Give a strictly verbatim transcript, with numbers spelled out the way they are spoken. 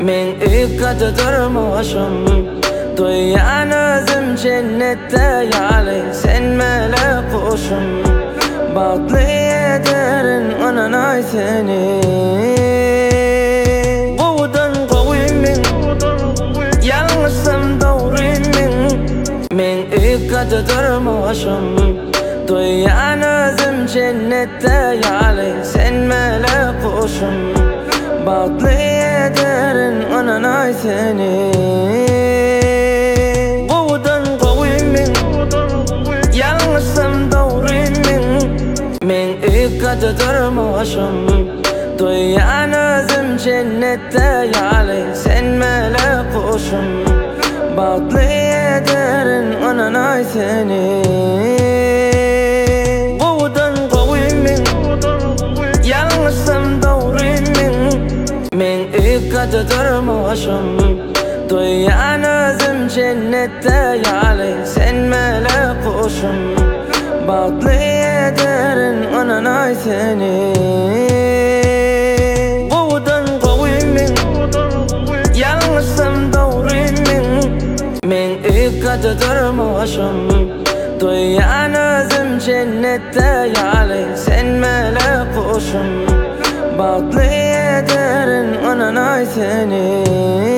Men ikkada durmuşum Duyan özüm cennette yali Sen melek kuşum Bağlı ederin ananay seni Buğdan kovimin Yalnızsam doğrimin Men ikkada durmuşum Duyan özüm cennette yali Sen melek kuşum Bağlı ederin ananay seni Buğdan kovimin Yalnızsam doğrimin Men ikkada durmuşum Duyan özüm cennette yali Sen melek kuşum Bağlı ederin ananay seni Buğdan kovimin Yalnızsam doğrimin Men ikkada durmuşum Duyan özüm cennette yali Sen melek kuşum Bağlı ederin ananay seni Buğdan kovimin Yalnızsam doğrimin Men ikkada durmuşum Duyan özüm cennette yali Sen melek kuşum Bağlı ederin ananay seni